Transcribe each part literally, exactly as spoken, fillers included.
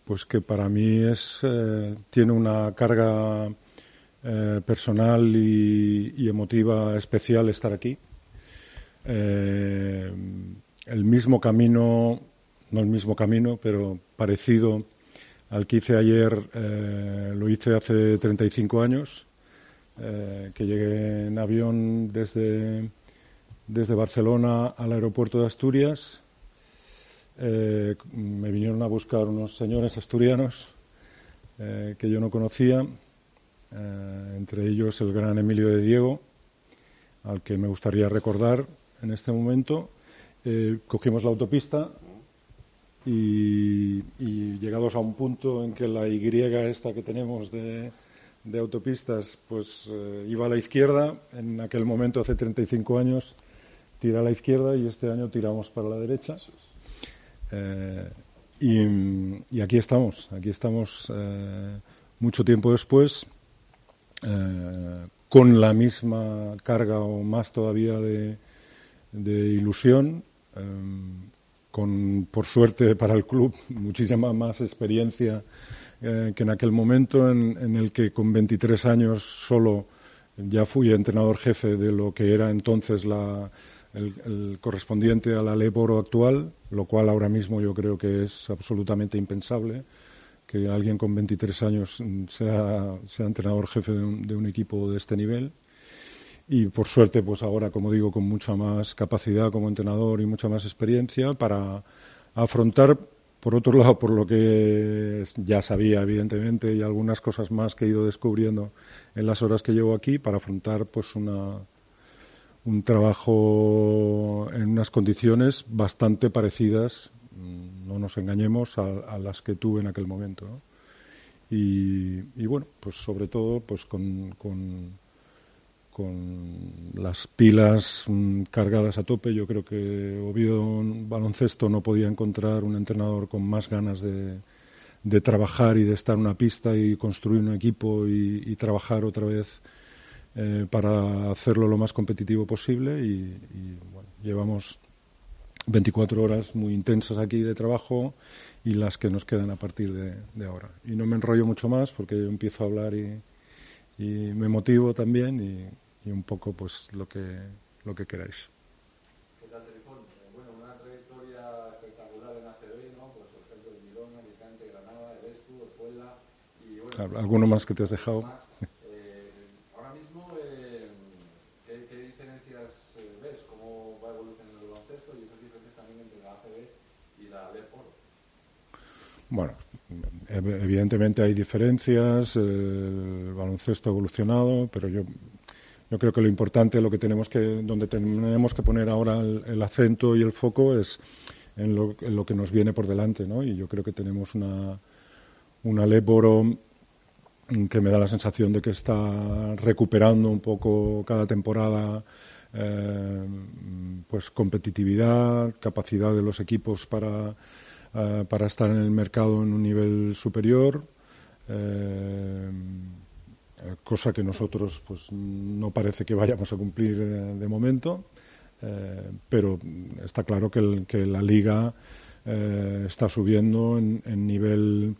pues que para mí es eh, tiene una carga eh, personal y, y emotiva especial estar aquí. Eh, el mismo camino, no el mismo camino, pero parecido al que hice ayer, eh, lo hice hace treinta y cinco años, eh, que llegué en avión desde, desde Barcelona al aeropuerto de Asturias. Eh, me vinieron a buscar unos señores asturianos eh, que yo no conocía, eh, entre ellos el gran Emilio de Diego, al que me gustaría recordar en este momento. Eh, cogimos la autopista y, y llegados a un punto en que la Y esta que tenemos de, de autopistas pues eh, iba a la izquierda, en aquel momento hace treinta y cinco años tira a la izquierda y este año tiramos para la derecha. Eh, y, y aquí estamos, aquí estamos eh, mucho tiempo después, eh, con la misma carga o más todavía de, de ilusión, eh, con, por suerte para el club, muchísima más experiencia eh, que en aquel momento en, en el que con veintitrés años solo ya fui entrenador jefe de lo que era entonces la El, el correspondiente a la Lep Oro actual, lo cual ahora mismo yo creo que es absolutamente impensable que alguien con veintitrés años sea, sea entrenador jefe de un, de un equipo de este nivel. Y por suerte, pues ahora, como digo, con mucha más capacidad como entrenador y mucha más experiencia para afrontar, por otro lado, por lo que ya sabía, evidentemente, y algunas cosas más que he ido descubriendo en las horas que llevo aquí, para afrontar pues una un trabajo en unas condiciones bastante parecidas, no nos engañemos, a, a las que tuve en aquel momento, ¿no? Y, y bueno, pues sobre todo pues con, con, con las pilas mm, cargadas a tope. Yo creo que Oviedo Baloncesto no podía encontrar un entrenador con más ganas de, de trabajar y de estar en una pista y construir un equipo y, y trabajar otra vez Eh, para hacerlo lo más competitivo posible y, y bueno, llevamos veinticuatro horas muy intensas aquí de trabajo y las que nos quedan a partir de, de ahora. Y no me enrollo mucho más porque yo empiezo a hablar y, y me motivo también y, y un poco pues lo que, lo que queráis. ¿Qué tal, Trifón? Bueno, una trayectoria espectacular en A C B, ¿no? Pues por ejemplo en Girona, Alicante, Granada, el Escu, el Puebla y bueno... ¿Alguno más que te has dejado? Más. Bueno, evidentemente hay diferencias, el baloncesto ha evolucionado, pero yo, yo creo que lo importante, lo que tenemos que, donde tenemos que poner ahora el, el acento y el foco es en lo, en lo que nos viene por delante, ¿no? Y yo creo que tenemos una, una Lep Oro que me da la sensación de que está recuperando un poco cada temporada eh, pues competitividad, capacidad de los equipos para Uh, para estar en el mercado en un nivel superior, eh, cosa que nosotros pues no parece que vayamos a cumplir de, de momento, eh, pero está claro que, el, que la Liga eh, está subiendo en, en nivel,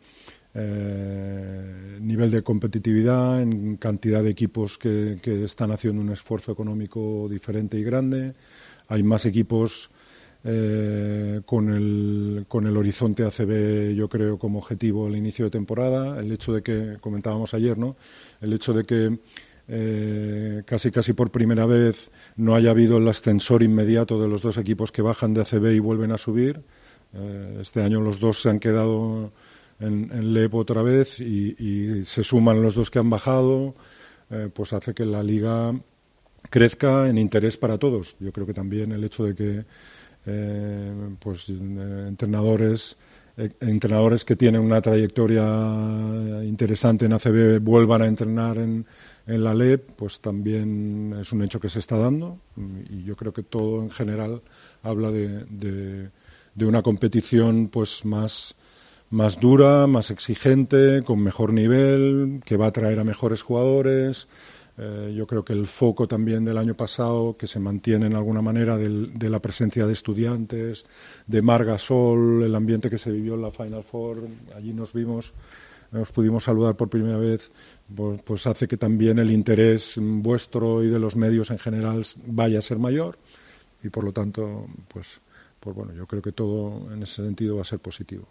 eh, nivel de competitividad, en cantidad de equipos que, que están haciendo un esfuerzo económico diferente y grande. Hay más equipos Eh, con el con el horizonte A C B, yo creo, como objetivo al inicio de temporada. El hecho de que, comentábamos ayer, ¿no? El hecho de que eh, casi casi por primera vez no haya habido el ascensor inmediato de los dos equipos que bajan de A C B y vuelven a subir. Eh, este año los dos se han quedado en, en Lep otra vez y, y se suman los dos que han bajado, eh, pues hace que la Liga crezca en interés para todos. Yo creo que también el hecho de que Eh, pues eh, entrenadores eh, entrenadores que tienen una trayectoria interesante en A C B vuelvan a entrenar en, en la Lep, pues también es un hecho que se está dando y yo creo que todo en general habla de, de, de una competición pues más, más dura, más exigente, con mejor nivel, que va a traer a mejores jugadores. Eh, yo creo que el foco también del año pasado, que se mantiene en alguna manera del, de la presencia de estudiantes, de Marc Gasol, el ambiente que se vivió en la Final Four, allí nos vimos, nos pudimos saludar por primera vez, pues, pues hace que también el interés vuestro y de los medios en general vaya a ser mayor y por lo tanto, pues, pues bueno, yo creo que todo en ese sentido va a ser positivo.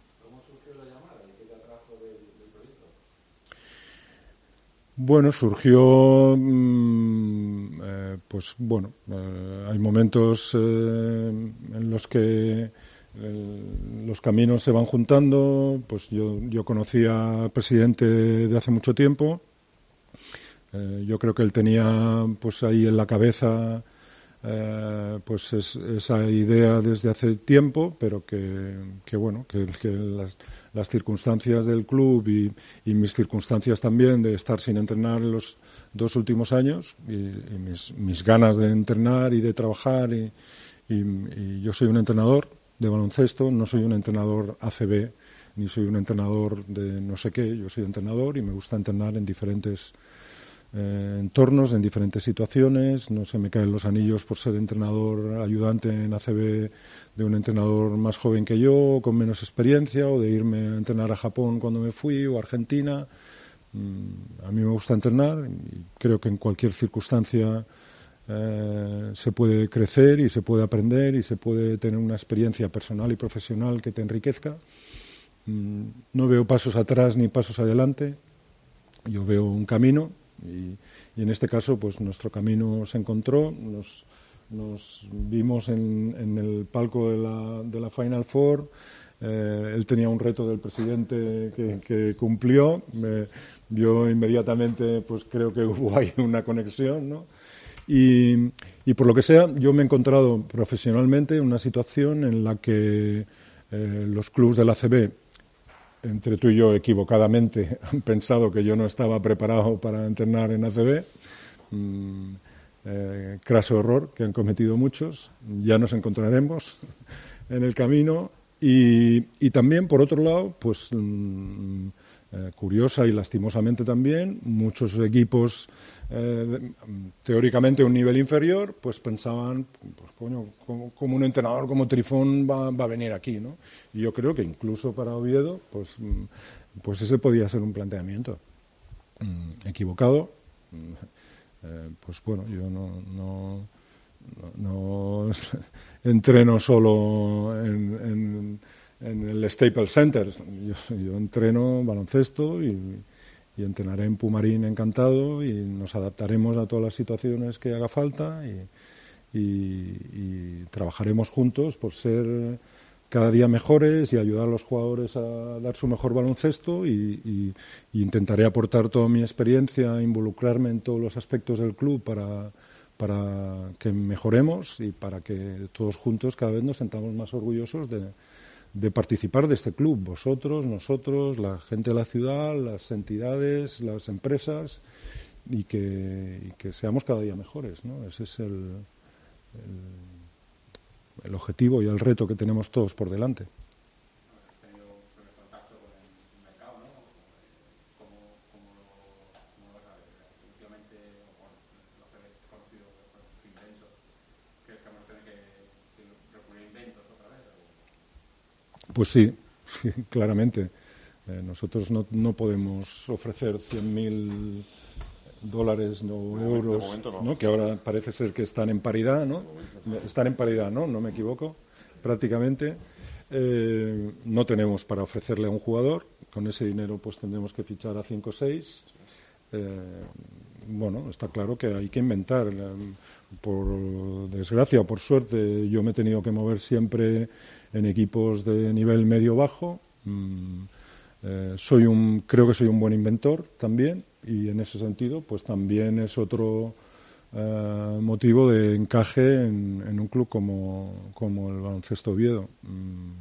Bueno, surgió, mmm, eh, pues bueno, eh, hay momentos eh, en los que eh, los caminos se van juntando. Pues yo, yo conocí al presidente de hace mucho tiempo. Eh, yo creo que él tenía, pues ahí en la cabeza, eh, pues es, esa idea desde hace tiempo, pero que, que bueno, que, que las las circunstancias del club y, y mis circunstancias también de estar sin entrenar en los dos últimos años y, y mis, mis ganas de entrenar y de trabajar y, y, y yo soy un entrenador de baloncesto, no soy un entrenador A C B ni soy un entrenador de no sé qué, yo soy entrenador y me gusta entrenar en diferentes eh, entornos, en diferentes situaciones, no se me caen los anillos por ser entrenador ayudante en A C B de un entrenador más joven que yo, con menos experiencia, o de irme a entrenar a Japón cuando me fui, o a Argentina. Mm, a mí me gusta entrenar y creo que en cualquier circunstancia eh, se puede crecer y se puede aprender y se puede tener una experiencia personal y profesional que te enriquezca. Mm, no veo pasos atrás ni pasos adelante, yo veo un camino y, y en este caso pues nuestro camino se encontró, nos Nos vimos en, en el palco de la, de la Final Four. Eh, él tenía un reto del presidente que, que cumplió. Me, yo inmediatamente, pues creo que hubo ahí una conexión, ¿no? Y, y por lo que sea, yo me he encontrado profesionalmente en una situación en la que eh, los clubes de la A C B, entre tú y yo equivocadamente, han pensado que yo no estaba preparado para entrenar en A C B. Mm, Eh, craso error que han cometido muchos, ya nos encontraremos en el camino y, y también por otro lado pues mmm, eh, curiosa y lastimosamente también muchos equipos eh, de, teóricamente un nivel inferior pues pensaban pues coño como, como un entrenador como Trifón va, va a venir aquí, ¿no? Y yo creo que incluso para Oviedo pues, pues ese podía ser un planteamiento mm, equivocado. Eh, pues bueno, yo no, no, no, no entreno solo en, en, en el Staples Center, yo, yo entreno baloncesto y, y entrenaré en Pumarín encantado y nos adaptaremos a todas las situaciones que haga falta y, y, y trabajaremos juntos por ser cada día mejores y ayudar a los jugadores a dar su mejor baloncesto y, y, y intentaré aportar toda mi experiencia, involucrarme en todos los aspectos del club para, para que mejoremos y para que todos juntos cada vez nos sentamos más orgullosos de, de participar de este club. Vosotros, nosotros, la gente de la ciudad, las entidades, las empresas y que, y que seamos cada día mejores, ¿no? Ese es el... el el objetivo y el reto que tenemos todos por delante. ¿Has tenido contacto con el mercado, no? ¿Cómo, cómo, cómo lo vas a ver? Últimamente, bueno, lo que he conocido por sus inventos, ¿crees que vamos a tener que, que recurrir a inventos otra vez? Pues sí, claramente. Eh, nosotros no, no podemos ofrecer cien mil dólares o no, euros, momento no. ¿no? Que ahora parece ser que están en paridad, ¿no? Están en paridad, ¿no? No me equivoco, prácticamente. Eh, no tenemos para ofrecerle a un jugador. Con ese dinero pues tendremos que fichar a cinco o seis. Eh, bueno, está claro que hay que inventar. Por desgracia o por suerte, yo me he tenido que mover siempre en equipos de nivel medio-bajo. Mm, eh, soy un, creo que soy un buen inventor también. Y en ese sentido, pues también es otro uh, motivo de encaje en, en un club como, como el Baloncesto Oviedo. Mm,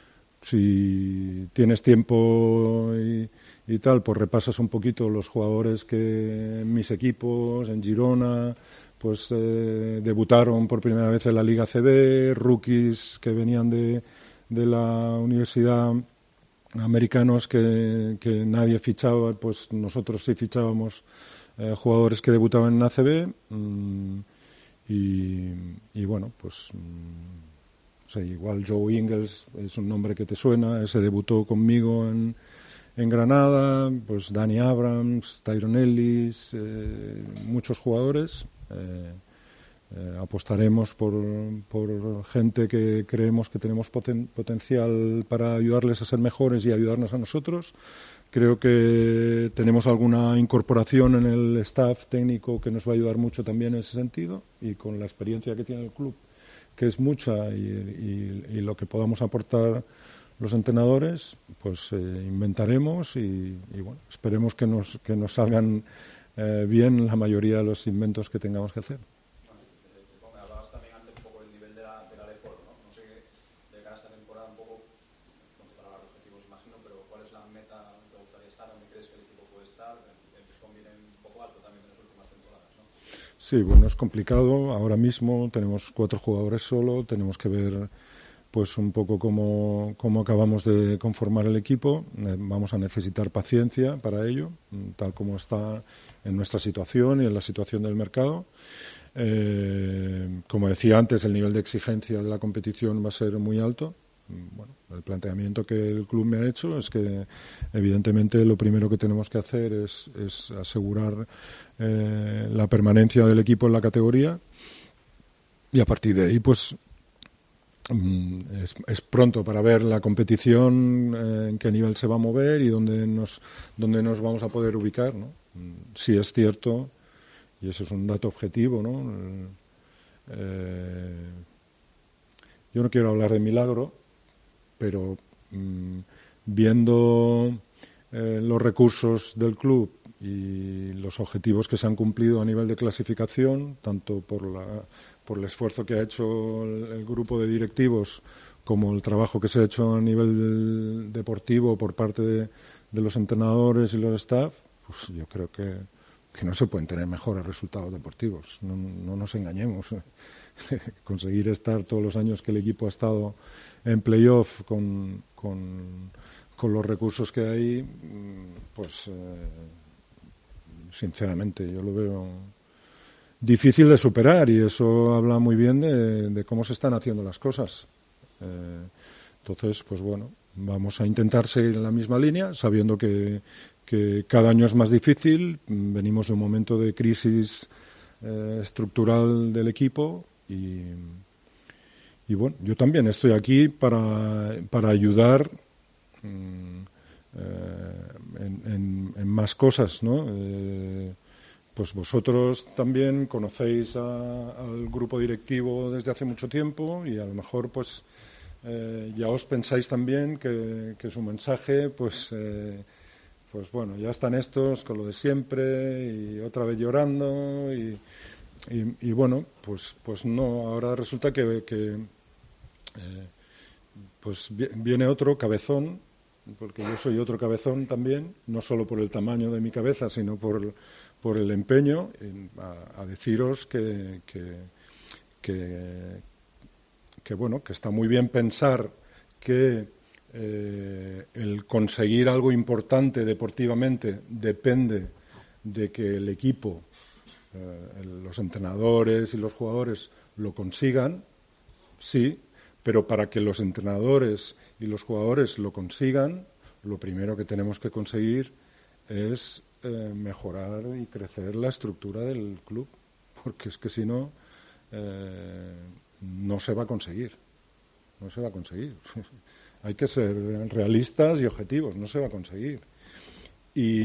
si tienes tiempo y, y tal, pues repasas un poquito los jugadores que en mis equipos, en Girona, pues eh, debutaron por primera vez en la Liga C B, rookies que venían de, de la universidad, americanos que, que nadie fichaba, pues nosotros sí fichábamos eh, jugadores que debutaban en A C B mmm, y, y bueno, pues mmm, o sea, igual Joe Ingles es un nombre que te suena, ese debutó conmigo en, en Granada, pues Danny Abrams, Tyrone Ellis, eh, muchos jugadores. Eh, eh, apostaremos por, por gente que creemos que tenemos poten, potencial para ayudarles a ser mejores y ayudarnos a nosotros. Creo que tenemos alguna incorporación en el staff técnico que nos va a ayudar mucho también en ese sentido, y con la experiencia que tiene el club, que es mucha, y, y, y lo que podamos aportar los entrenadores, pues eh, inventaremos y, y bueno, esperemos que nos, que nos salgan eh, bien la mayoría de los inventos que tengamos que hacer. Sí, bueno, es complicado. Ahora mismo tenemos cuatro jugadores solo, tenemos que ver pues un poco cómo, cómo acabamos de conformar el equipo. Eh, vamos a necesitar paciencia para ello, tal como está en nuestra situación y en la situación del mercado. Eh, como decía antes, el nivel de exigencia de la competición va a ser muy alto. Bueno, el planteamiento que el club me ha hecho es que evidentemente lo primero que tenemos que hacer es, es asegurar eh, la permanencia del equipo en la categoría, y a partir de ahí pues es, es pronto para ver la competición, eh, en qué nivel se va a mover y dónde nos, dónde nos vamos a poder ubicar, ¿no? Sí es cierto, y eso es un dato objetivo, ¿no? Eh, yo no quiero hablar de milagro, pero mmm, viendo eh, los recursos del club y los objetivos que se han cumplido a nivel de clasificación, tanto por, la, por el esfuerzo que ha hecho el, el grupo de directivos como el trabajo que se ha hecho a nivel deportivo por parte de, de los entrenadores y los staff, pues yo creo que, que no se pueden tener mejores resultados deportivos. No, no nos engañemos. Conseguir estar todos los años que el equipo ha estado en playoff con, con, con los recursos que hay, pues eh, sinceramente yo lo veo difícil de superar, y eso habla muy bien de, de cómo se están haciendo las cosas. Eh, entonces, pues bueno, vamos a intentar seguir en la misma línea, sabiendo que, que cada año es más difícil. Venimos de un momento de crisis eh, estructural del equipo. Y, y bueno, yo también estoy aquí para, para ayudar mmm, eh, en, en, en más cosas, ¿no? Eh, pues vosotros también conocéis a, al grupo directivo desde hace mucho tiempo, y a lo mejor pues eh, ya os pensáis también que, que su mensaje pues eh, pues bueno, ya están estos con lo de siempre y otra vez llorando y Y, y bueno, pues pues no, ahora resulta que, que eh, pues viene otro cabezón, porque yo soy otro cabezón también, no solo por el tamaño de mi cabeza, sino por, por el empeño, a, a deciros que, que, que, que, bueno, que está muy bien pensar que eh, el conseguir algo importante deportivamente depende de que el equipo, Eh, los entrenadores y los jugadores lo consigan, sí, pero para que los entrenadores y los jugadores lo consigan, lo primero que tenemos que conseguir es eh, mejorar y crecer la estructura del club, porque es que si no, eh, no se va a conseguir, no se va a conseguir. Hay que ser realistas y objetivos, no se va a conseguir. Y,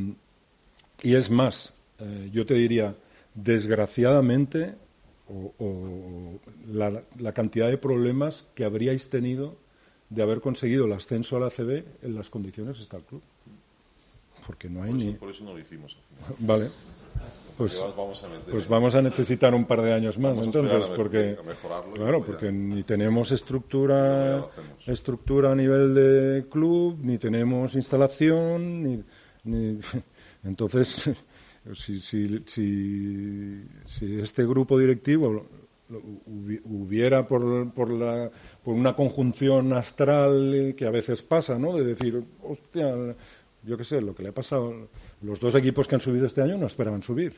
y es más, Eh, yo te diría, desgraciadamente, o, o la, la cantidad de problemas que habríais tenido de haber conseguido el ascenso a la A C B en las condiciones que está el club. Porque no hay por eso, ni... Por eso no lo hicimos. Vale. Pues vamos a, meter, pues vamos a necesitar un par de años más, entonces, a porque, a claro, porque ni tenemos estructura, estructura a nivel de club, ni tenemos instalación, ni... ni entonces... Si, si, si, si este grupo directivo hubiera por, por, la, por una conjunción astral que a veces pasa, ¿no? De decir, hostia, yo qué sé, lo que le ha pasado, los dos equipos que han subido este año no esperaban subir.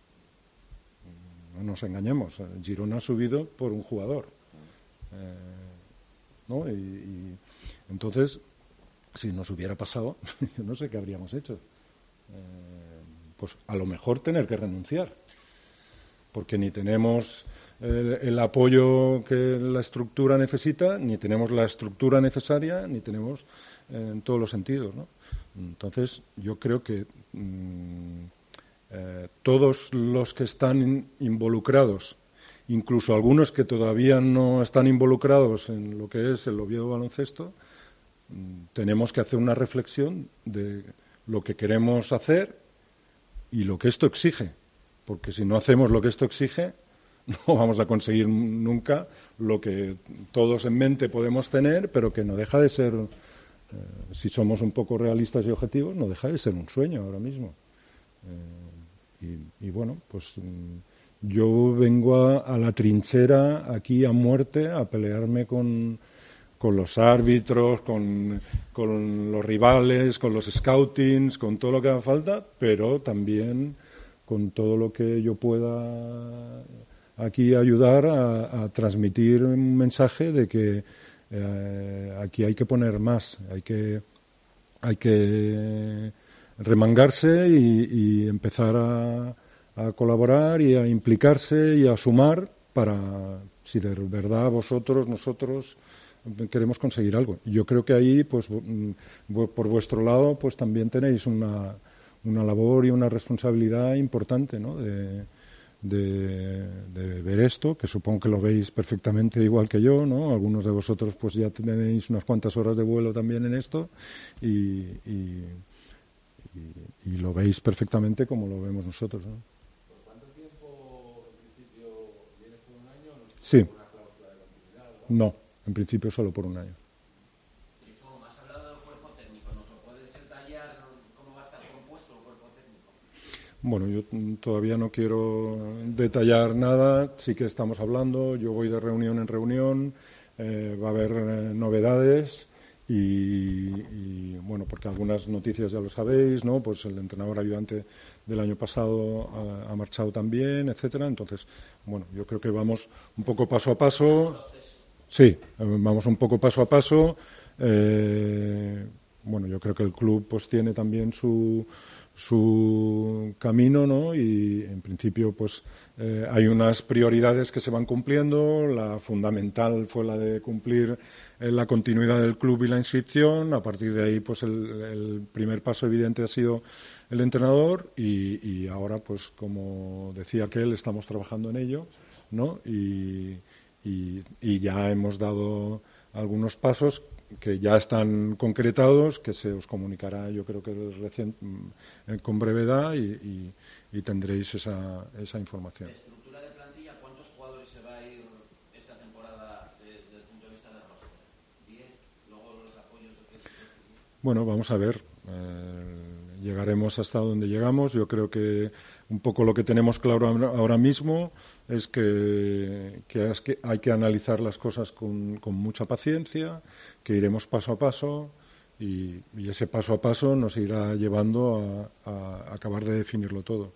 No nos engañemos, el Girona ha subido por un jugador. Eh, ¿no? y, y entonces, si nos hubiera pasado, yo no sé qué habríamos hecho. Eh, pues a lo mejor tener que renunciar, porque ni tenemos el, el apoyo que la estructura necesita, ni tenemos la estructura necesaria, ni tenemos eh, en todos los sentidos, ¿no? Entonces, yo creo que mmm, eh, todos los que están in, involucrados, incluso algunos que todavía no están involucrados en lo que es el Oviedo Baloncesto, mmm, tenemos que hacer una reflexión de lo que queremos hacer y lo que esto exige, porque si no hacemos lo que esto exige, no vamos a conseguir nunca lo que todos en mente podemos tener, pero que no deja de ser, eh, si somos un poco realistas y objetivos, no deja de ser un sueño ahora mismo. Eh, y, y bueno, pues yo vengo a, a la trinchera aquí a muerte, a pelearme con, con los árbitros, con, con los rivales, con los scoutings, con todo lo que haga falta, pero también con todo lo que yo pueda aquí ayudar a, a transmitir un mensaje de que eh, aquí hay que poner más, hay que, hay que remangarse y, y empezar a, a colaborar y a implicarse y a sumar para, si de verdad vosotros, nosotros queremos conseguir algo. Yo creo que ahí, pues, por vuestro lado, pues también tenéis una, una labor y una responsabilidad importante, ¿no? De, de, de ver esto, que supongo que lo veis perfectamente igual que yo, ¿no? Algunos de vosotros, pues, ya tenéis unas cuantas horas de vuelo también en esto y, y, y, y lo veis perfectamente como lo vemos nosotros, ¿no? ¿Por cuánto tiempo, en principio, vienes por un año? ¿No Sí. una cláusula de continuidad? No, en principio solo por un año. Y como me has hablado del cuerpo técnico, ¿nos lo puedes detallar cómo va a estar compuesto el cuerpo técnico? Bueno, yo todavía no quiero detallar nada, sí que estamos hablando, yo voy de reunión en reunión, eh, va a haber eh, novedades y, y, bueno, porque algunas noticias ya lo sabéis, ¿no? Pues el entrenador ayudante del año pasado ha, ha marchado también, etcétera. Entonces, bueno, yo creo que vamos un poco paso a paso. Sí, vamos un poco paso a paso. Eh, bueno, yo creo que el club pues tiene también su su camino, ¿no? Y en principio pues eh, hay unas prioridades que se van cumpliendo. La fundamental fue la de cumplir eh, la continuidad del club y la inscripción. A partir de ahí pues el, el primer paso evidente ha sido el entrenador y, y ahora pues como decía aquel estamos trabajando en ello, ¿no? Y, y, y ya hemos dado algunos pasos que ya están concretados, que se os comunicará yo creo que recien, con brevedad y, y, y tendréis esa, esa información. ¿De estructura de plantilla cuántos jugadores se va a ir esta temporada desde el punto de vista de roster? ¿diez? Luego los apoyos de que... Bueno, vamos a ver. Eh, llegaremos hasta donde llegamos. Yo creo que un poco lo que tenemos claro ahora mismo es que, que, es que hay que analizar las cosas con, con mucha paciencia, que iremos paso a paso y, y ese paso a paso nos irá llevando a, a acabar de definirlo todo.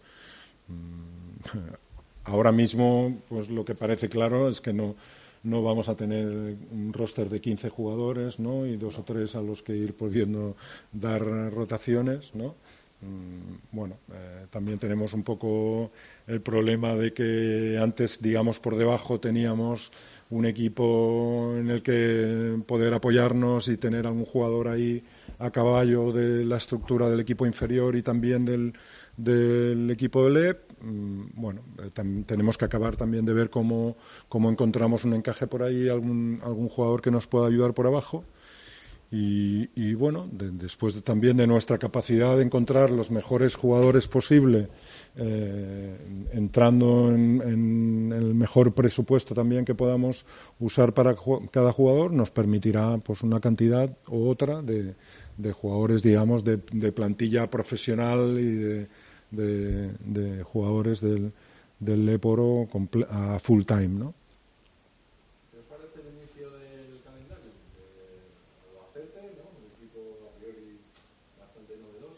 Ahora mismo, pues lo que parece claro es que no, no vamos a tener un roster de quince jugadores, ¿no? Y dos o tres a los que ir pudiendo dar rotaciones, ¿no? Bueno, eh, también tenemos un poco el problema de que antes, digamos, por debajo teníamos un equipo en el que poder apoyarnos y tener a un jugador ahí a caballo de la estructura del equipo inferior y también del, del equipo del E P. Bueno, eh, tam- tenemos que acabar también de ver cómo, cómo encontramos un encaje por ahí, algún, algún jugador que nos pueda ayudar por abajo. Y, y bueno, de, después de, también de nuestra capacidad de encontrar los mejores jugadores posible, eh, entrando en, en el mejor presupuesto también que podamos usar para ju- cada jugador, nos permitirá pues una cantidad u otra de, de jugadores, digamos, de, de plantilla profesional y de, de, de jugadores del, del Leporo comple- a full time, ¿no? ¿Qué os parece el inicio del calendario? De Albacete, ¿no? Un equipo a priori bastante novedoso.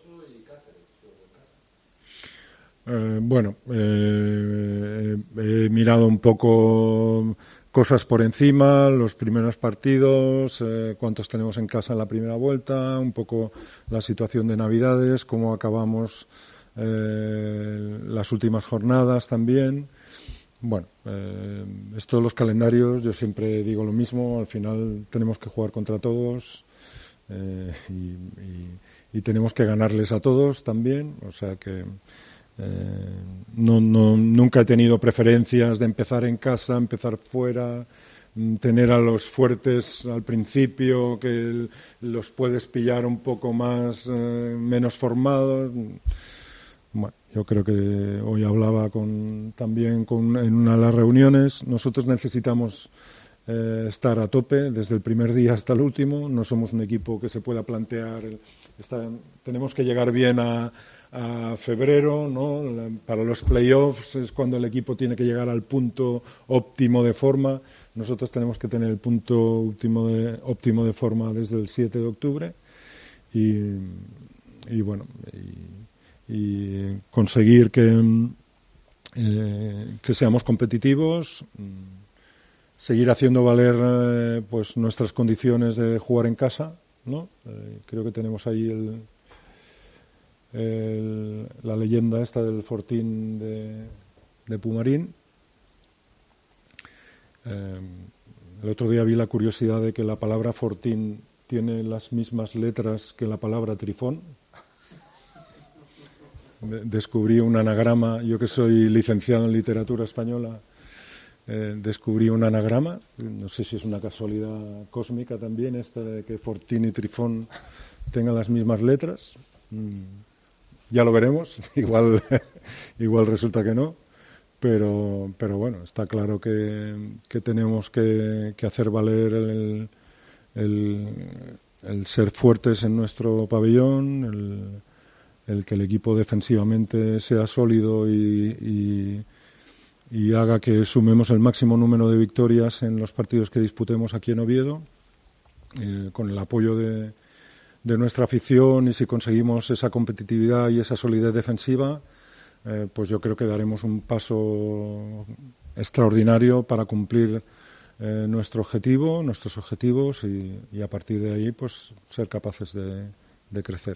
Eh, bueno, eh, he mirado un poco cosas por encima, los primeros partidos, eh, cuántos tenemos en casa en la primera vuelta, un poco la situación de Navidades, cómo acabamos eh, las últimas jornadas también. Bueno, eh, esto de los calendarios, yo siempre digo lo mismo, al final tenemos que jugar contra todos eh, y, y, y tenemos que ganarles a todos también, o sea que eh, no, no, nunca he tenido preferencias de empezar en casa, empezar fuera, tener a los fuertes al principio, que el, los puedes pillar un poco más, eh, menos formados. Bueno, yo creo que hoy hablaba con, también con, en una de las reuniones. Nosotros necesitamos eh, estar a tope desde el primer día hasta el último. No somos un equipo que se pueda plantear. Está, tenemos que llegar bien a, a febrero, ¿no? La, para los playoffs es cuando el equipo tiene que llegar al punto óptimo de forma. Nosotros tenemos que tener el punto óptimo de, óptimo de forma desde el siete de octubre. Y, y bueno. Y, y conseguir que, eh, que seamos competitivos, seguir haciendo valer eh, pues nuestras condiciones de jugar en casa, ¿no? Eh, creo que tenemos ahí el, el, la leyenda esta del Fortín de, de Pumarín. Eh, el otro día vi la curiosidad de que la palabra Fortín tiene las mismas letras que la palabra Trifón. Descubrí un anagrama, yo que soy licenciado en literatura española, eh, descubrí un anagrama, no sé si es una casualidad cósmica también, esta de que Fortín y Trifón tengan las mismas letras. Mm, ya lo veremos, igual, igual resulta que no, pero, pero bueno, está claro que, que tenemos que, que hacer valer el, el, el ser fuertes en nuestro pabellón, el el que el equipo defensivamente sea sólido y, y, y haga que sumemos el máximo número de victorias en los partidos que disputemos aquí en Oviedo, eh, con el apoyo de, de nuestra afición, y si conseguimos esa competitividad y esa solidez defensiva, eh, pues yo creo que daremos un paso extraordinario para cumplir eh, nuestro objetivo, nuestros objetivos y, y a partir de ahí pues ser capaces de, de crecer.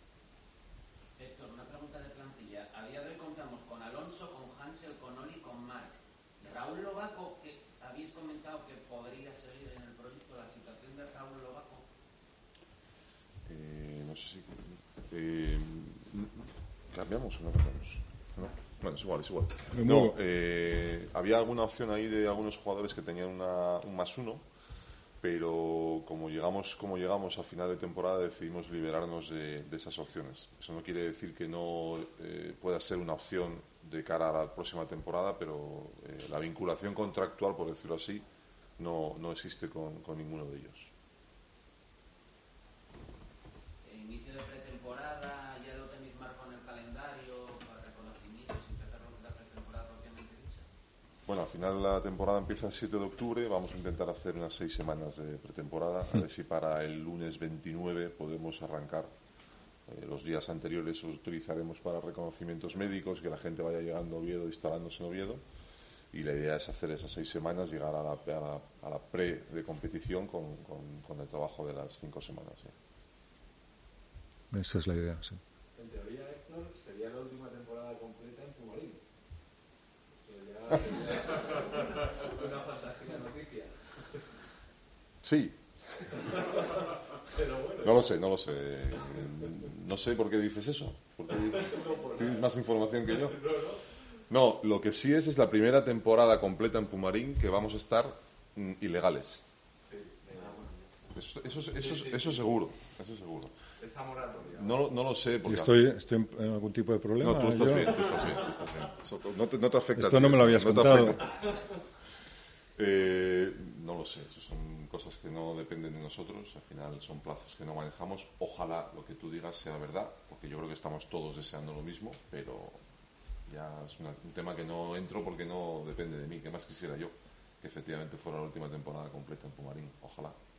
Eh, ¿Cambiamos o no cambiamos? ¿No? Bueno, es igual, es igual. No, eh, había alguna opción ahí de algunos jugadores que tenían una, un más uno, pero como llegamos, como llegamos a final de temporada decidimos liberarnos de, de esas opciones. Eso no quiere decir que no eh, pueda ser una opción de cara a la próxima temporada, pero eh, la vinculación contractual, por decirlo así, no, no existe con, con ninguno de ellos. Bueno, al final la temporada empieza el siete de octubre, vamos a intentar hacer unas seis semanas de pretemporada, a ver si para el lunes veintinueve podemos arrancar. Eh, los días anteriores los utilizaremos para reconocimientos médicos, que la gente vaya llegando a Oviedo, instalándose en Oviedo, y la idea es hacer esas seis semanas, llegar a la, a la, a la pre de competición con, con, con el trabajo de las cinco semanas. ¿Sí? Esa es la idea, sí. En teoría, Héctor, sería la última temporada completa en Pumarín. Ya sería una fantástica noticia. Sí. Pero bueno, no lo sé, no lo sé. No sé por qué dices eso. Porque tienes más información que yo. No, lo que sí es es la primera temporada completa en Pumarín que vamos a estar mm, ilegales. Eso, eso, eso, eso, eso seguro, eso seguro. Esa moratoria. No, no lo sé. Porque ¿Estoy, ¿Estoy en algún tipo de problema? No, tú estás yo? bien, tú estás bien, tú estás bien. Eso no te, no te afecta. Esto no me lo habías no contado. Eh, no lo sé, eso son cosas que no dependen de nosotros, al final son plazos que no manejamos. Ojalá lo que tú digas sea verdad, porque yo creo que estamos todos deseando lo mismo, pero ya es una, un tema que no entro porque no depende de mí. ¿Qué más quisiera yo? Que efectivamente fuera la última temporada completa en Pumarín, ojalá.